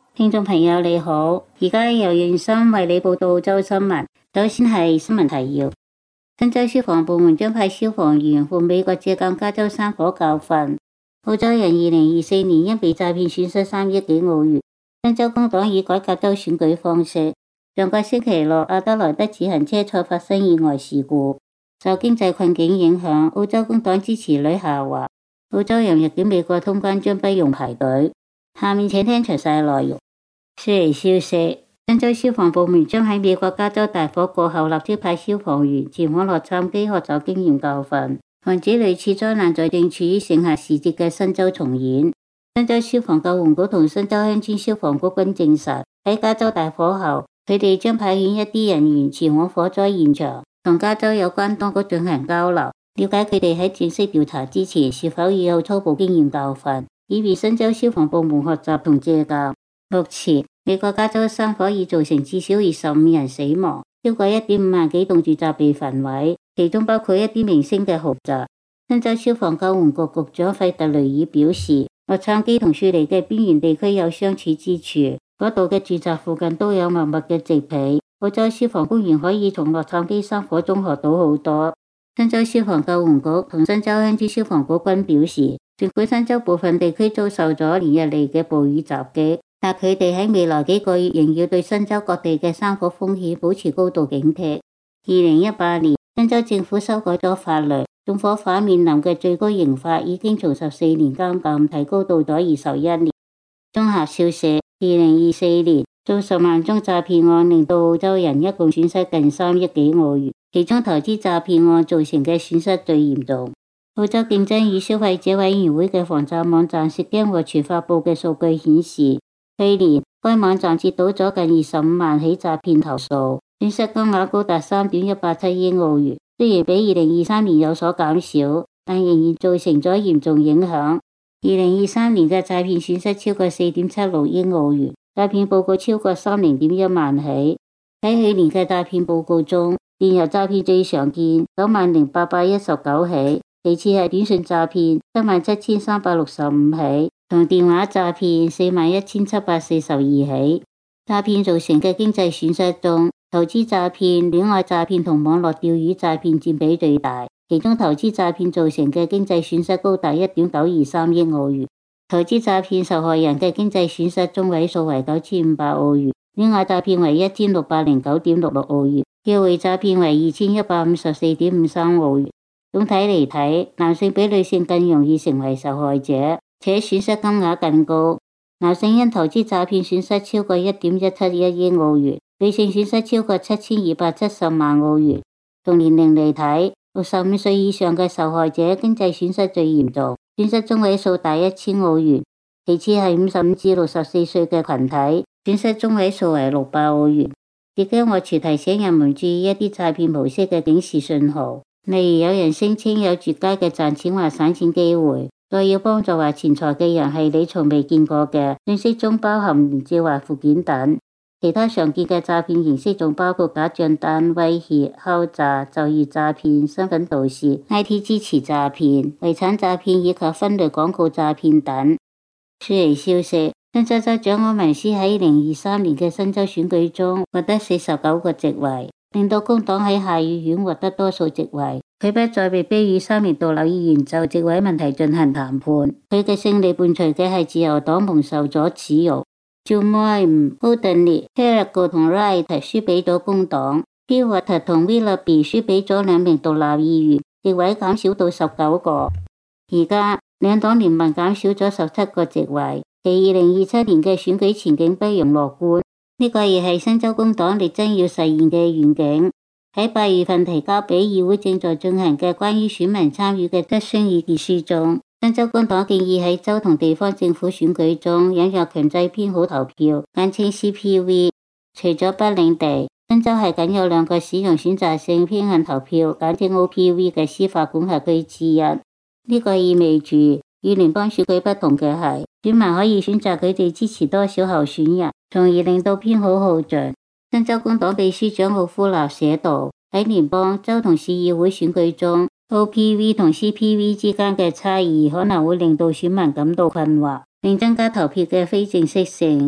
聽眾朋友你好，而家由袁生為你報道澳洲新聞。首先係新聞提要：新州消防部門將派消防員赴美國借鑒加州山火教訓。澳洲人2024年因被詐騙損失3億幾澳元。新州工黨以改革州選舉方式。上個星期六，阿德萊德自行車賽發生意外事故。受經濟困境影響，澳洲工黨支持率下滑。澳洲人入境美國通關將不用排隊。下面請聽詳細內容。暑期消息：新州消防部門將喺美國加州大火過後立即派消防員前往洛杉磯學習經驗教訓，防止類似災難在正處於盛夏時節嘅新州重演。新州消防救援局同新州鄉村消防局均證實，喺加州大火後，佢哋將派遣一啲人員前往火災現場，同加州有關當局進行交流，了解佢哋喺正式調查之前是否已有初步經驗教訓，以便新州消防部門學習同借鑑。目前，美國加州山火已造成至少25人死亡，超過1.5萬幾棟住宅被焚毀，其中包括一啲明星嘅豪宅。新州消防救援局局長費特雷爾表示，洛杉磯同雪梨嘅邊緣地區有相似之處，嗰度嘅住宅附近都有密密嘅植被。澳洲消防官員可以從洛杉磯山火中學到好多。新州消防救援局同新州鄉村消防局均表示，儘管新州部分地區遭受咗連日嚟嘅暴雨襲擊，但佢哋喺未來幾個月仍要對新州各地嘅山火風險保持高度警惕。2018年，新州政府修改咗法律，縱火犯面臨嘅最高刑罰已經從14年監禁提高到咗21年。綜合消息：2024年數十萬宗詐騙案令到澳洲人一共損失近3億幾澳元，其中投資詐騙案造成嘅損失最嚴重。澳洲競爭與消費者委員會嘅防詐網站涉驚獲傳發布嘅數據顯示，去年該網站接到咗近25萬起詐騙投訴，損失金額高達3.187億澳元。雖然比2023年有所減少，但仍然造成咗嚴重影響。2023年嘅詐騙損失超過4.76億澳元，詐騙報告超過30.1萬起。喺去年嘅詐騙報告中，電郵詐騙最常見，90,819起，其次係短信詐騙，77,365起，同電話詐騙41,742起。詐騙造成嘅經濟損失中，投資詐騙、戀愛詐騙同網絡釣魚詐騙佔比最大，其中投資詐騙造成嘅經濟損失高達1.923億澳元。投資詐騙受害人嘅經濟損失中位數為9,500澳元，戀愛詐騙為1,609.66澳元，約會詐騙為2,154.53澳元。總體嚟睇，男性比女性更容易成為受害者，且損失金額更高。男性因投資詐騙損失超過1.171億澳元，女性損失超過7,270萬澳元。從年齡嚟睇，65歲以上嘅受害者經濟損失最嚴重，損失中位數達1000澳元。其次係55至64歲嘅群體，損失中位數為600澳元。亦驚獲傳提醒人們注意一啲詐騙模式嘅警示信號，例如有人聲稱有絕佳嘅賺錢或省錢機會，再要幫助或錢財嘅人係你從未見過嘅，信息中包含連結或附件等。其他常見嘅詐騙形式仲包括假賬單、威脅、敲詐、就業詐騙、身份盜竊、IT 支持詐騙、遺產詐騙以及分類廣告詐騙等。暑期消息：新州州長柯文斯喺2023年嘅新州選舉中獲得49個席位，令到工黨喺下議院獲得多數席位。佢不再被逼與3名獨立議員就席位問題進行談判。佢嘅勝利伴隨嘅係自由黨蒙受咗恥辱。Holderness、Carrigal 同 Wright 輸俾咗工黨 ，Kilwater 同 Willoughby 輸俾咗2名獨立議員，席位減少到19個。而家兩黨聯盟減少咗17個席位，其2027年嘅選舉前景不容樂觀。呢個亦係新州工黨力爭要實現嘅願景。喺8月份提交俾議會正在進行嘅關於選民參與嘅質詢意見書中，新州工黨建議喺州同地方政府選舉中引入強制編號投票，簡稱 CPV。除咗北領地，新州係僅有2個使用選擇性偏向投票，簡稱 OPV 嘅司法管轄區之一。呢個意味住與聯邦選舉不同嘅係，選民可以選擇佢哋支持多少候選人，從而令到偏好耗盡。新州工黨秘書長奧夫納寫道，喺聯邦、州同市議會選舉中， OPV 同 CPV 之間嘅差異可能會令到選民感到困惑，並增加投票嘅非正式性。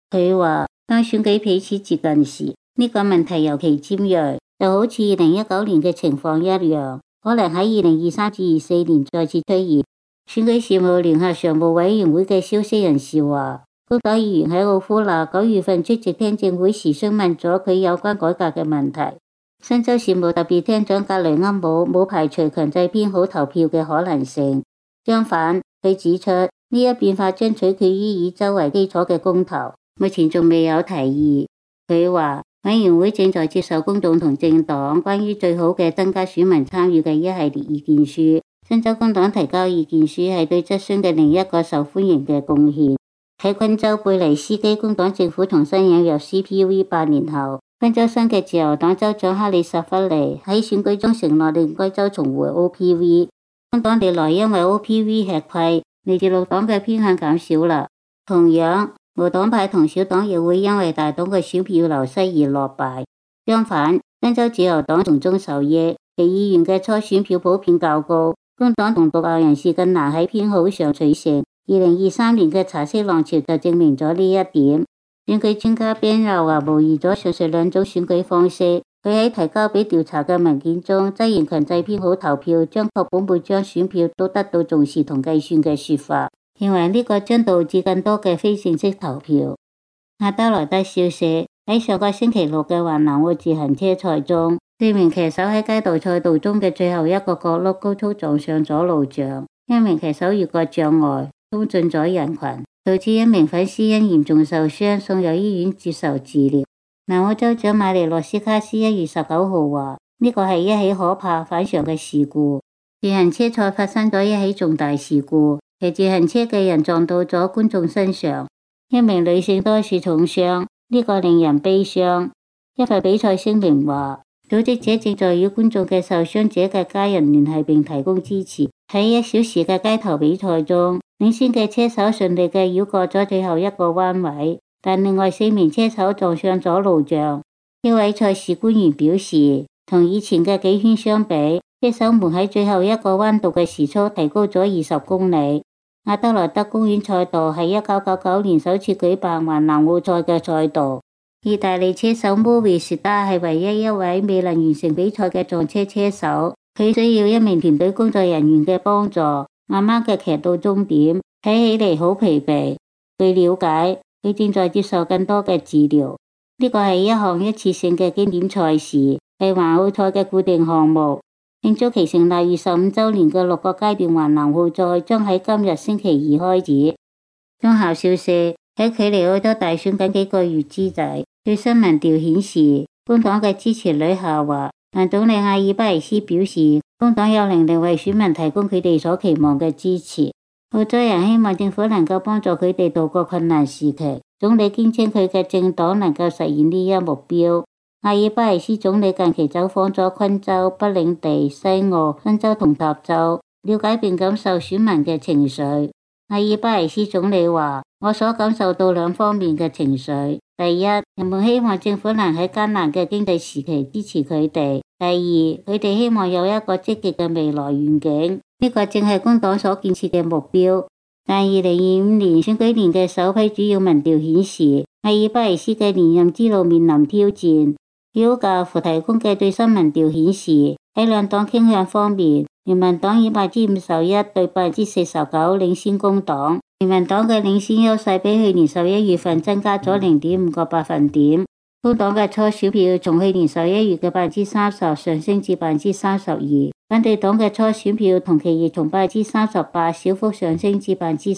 佢話當選舉彼此接近時，呢個問題尤其尖銳，就好似2019年嘅情況一樣，可能喺2023至24年再次出現。選舉事務聯合常務委員會嘅消息人士話，工黨議員喺奧夫納9月份出席聽證會時詢問咗佢有關改革嘅問題。新州事務特別廳長格雷厄姆冇排除強制編號投票嘅可能性，相反，佢指出呢一變化將取決於以州為基礎嘅公投，目前仲未有提議。佢話委員會正在接受工黨同政黨關於最好嘅增加選民參與嘅一系列意見書。新州工黨提交意見書係對質詢嘅另一個受歡迎嘅貢獻。喺昆州貝尼斯基工黨政府重新引入 CPV 8年後，昆州新嘅自由黨州長哈里薩弗尼喺選舉中承諾令該州重回 OPV。工黨歷來因為 OPV 吃虧，嚟自綠黨嘅偏向減少啦。同樣，無黨派同小黨亦會因為大黨嘅選票流失而落敗。相反，新州自由黨從中受益，其議員嘅初選票普遍較高。工黨同獨立人士更難喺編號上取勝。2023年嘅茶色浪潮就證明咗呢一點。選舉專家 Ben Rao 話模擬咗上述兩種選舉方式。佢喺提交俾調查嘅文件中，質疑強制編號投票將確保每張選票都得到重視同計算嘅說法，認為呢個將導致更多嘅非正式投票。阿德萊德消息喺上個星期六嘅環南澳自行車賽中，4名騎手喺街道賽道中嘅最後一個角落高速撞上咗路障，一名騎手越過障礙衝進咗人群，導致一名粉絲因嚴重受傷送入醫院接受治療。南澳州長馬尼洛斯卡斯1月19號話，呢個係一起可怕反常嘅事故。自行車賽發生咗一起重大事故，騎自行車嘅人撞到咗觀眾身上，一名女性多處重傷，呢個令人悲傷。一份比賽聲明話，組織者正在與觀眾嘅受傷者嘅家人聯繫並提供支持。喺1小時嘅街頭比賽中，領先嘅車手順利嘅繞過咗最後一個彎位。但另外4名車手撞上咗路障。一位賽事官員表示，同以前嘅幾圈相比，車手們喺最後一個彎道嘅時速提高咗20公里。阿德萊德公園賽道係1999年首次舉辦環南澳賽嘅賽道。意大利車手摩維斯達係唯一一位未能完成比賽嘅撞車車手，佢需要一名團隊工作人員嘅幫助，慢慢嘅騎到終點，睇起嚟好疲憊。據了解，佢正在接受更多嘅治療。呢個係一項一次性嘅經典賽事，係環澳賽嘅固定項目。慶祝其成立25週年嘅6個階段環南澳賽將喺今日星期二開始。綜合消息，喺距離澳洲大選僅幾個月之際，最新民調顯示工黨嘅支持率下滑，但總理阿爾巴尼斯表示工黨有能力為選民提供佢哋所期望嘅支持。澳洲人希望政府能夠幫助佢哋渡過困難時期。總理堅稱佢嘅政黨能夠實現呢一目標。阿爾巴尼斯總理近期走訪咗昆州、北領地、西澳、新州同塔州，了解並感受選民嘅情緒。阿爾巴尼斯總理話，我所感受到兩方面嘅情緒。第一，人們希望政府能喺艱難嘅經濟時期支持佢哋。第二，佢哋希望有一個積極嘅未來願景。呢個正係工黨所建設嘅目標，但2025年選舉年嘅首批主要民調顯示，阿爾巴尼斯嘅連任之路面臨挑戰。要教父提供嘅最新民調顯示，喺兩黨傾向方面，聯盟黨以51%對49%領先工黨。聯盟黨嘅領先優勢比去年11月份增加咗0.5個百分點。工黨嘅初選票從去年11月嘅30%上升至32%，反對黨嘅初選票同期亦從38%小幅上升至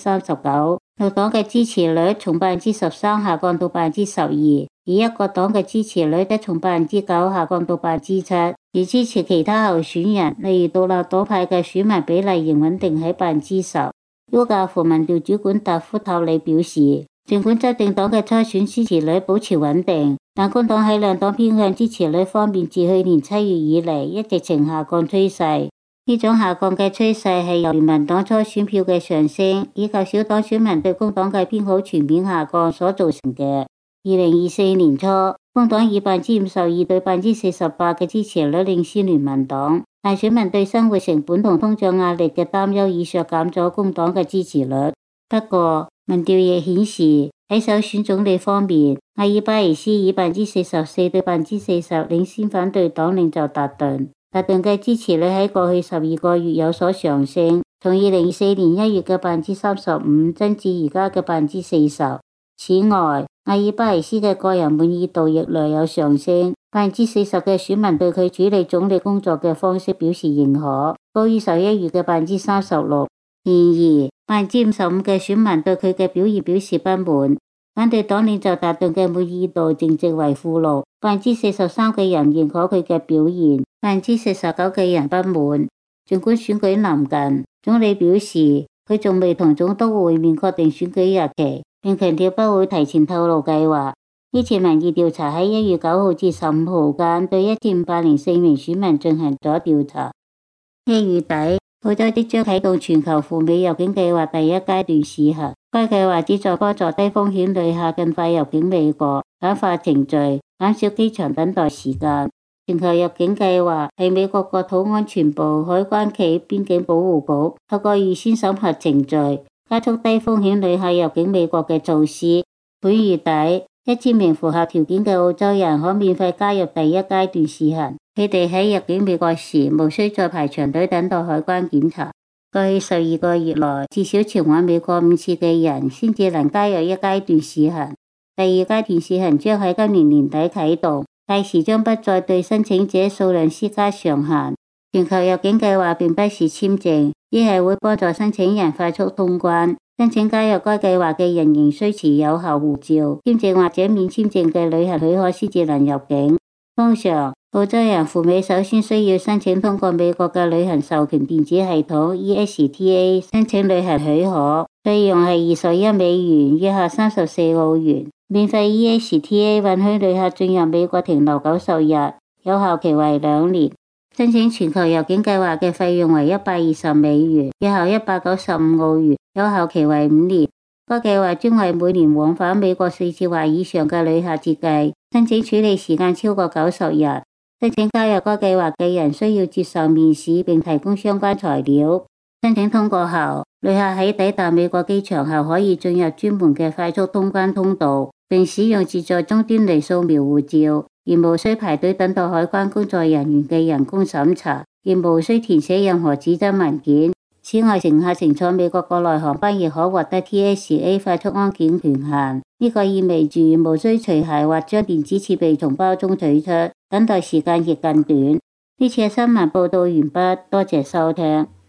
39%。綠黨嘅支持率從13%下降到12%，而一個黨嘅支持率則從9%下降到7%。而支持其他候選人，例如獨立黨派嘅選民比例仍穩定喺10%。烏教父民調主管達夫塔里表示，儘管執政黨嘅初選支持率保持穩定，但工黨喺兩黨偏向支持率方面自去年7月以嚟一直呈下降趨勢。呢種下降嘅趨勢係由聯盟黨初選票嘅上升，以及小黨選民對工黨嘅偏好全面下降所造成嘅。2024年初，工黨以52%對48%嘅支持率領先聯盟黨，但選民對生活成本同通脹壓力嘅擔憂已削減咗工黨嘅支持率。不過，民調亦顯示喺首選總理方面，阿爾巴尼斯以44%對40%領先反對黨領袖達頓。達頓嘅支持率喺過去12個月有所上升，從2024年1月嘅35%增至而家嘅40%。此外，阿爾巴尼斯嘅個人滿意度亦略有上升，40%嘅選民對佢處理總理工作嘅方式表示認可，高於11月嘅36%。然而，55%嘅選民對佢嘅表現表示不滿，反對黨領袖達頓嘅滿意度淨值為-6%。43%嘅人認可佢嘅表現，49%嘅人不滿。儘管選舉臨近，總理表示佢仲未同總督會面確定選舉日期，並強調不會提前透露計劃。呢次民意調查喺1月9號至15號間對1504名選民進行咗調查。1月底，澳洲即將啟動全球赴美入境計劃第一階段試行。該計劃旨在幫助低風險旅客更快入境美國，簡化程序，減少機場等待時間。全球入境計劃係美國國土安全部、海關暨邊境保護局透過預先審核程序，加速低風險旅客入境美國嘅措施。本月底，1000名符合條件嘅澳洲人可免費加入第一階段試行。佢哋喺入境美國時，無需再排長隊等待海關檢查。過去12個月內，至少前往美國5次嘅人先至能加入一階段試行。第二階段試行將喺今年年底啟動，屆時將不再對申請者數量施加上限。全球入境計劃並不是簽證，只係會幫助申請人快速通關。申請加入該計劃嘅人仍需持有效護照、簽證或者免簽證嘅旅行許可先至能入境。通常，澳洲人赴美首先需要申請通過美國嘅旅行授權電子系統 ESTA 申請旅行許可，費用係$21，約合34澳元。免費 ESTA 允許旅客進入美國停留90日，有效期為2年。申請全球入境計劃嘅費用為$120，約合195澳元，有效期為5年。該計劃專為每年往返美國4次或以上嘅旅客設計，申請處理時間超過90日。申請加入該計劃嘅人需要接受面試並提供相關材料。申請通過後，旅客喺抵達美國機場後可以進入專門嘅快速通關通道，並使用自助終端嚟掃描護照，而無需排隊等待海關工作人員嘅人工審查，亦無需填寫任何紙質文件。此外，乘客乘坐美國國內航班亦可獲得 TSA 快速安檢權限，呢個意味住無需除鞋或將電子設備從包中取出，等待時間亦更短。呢次嘅新聞報道完畢，多謝收聽。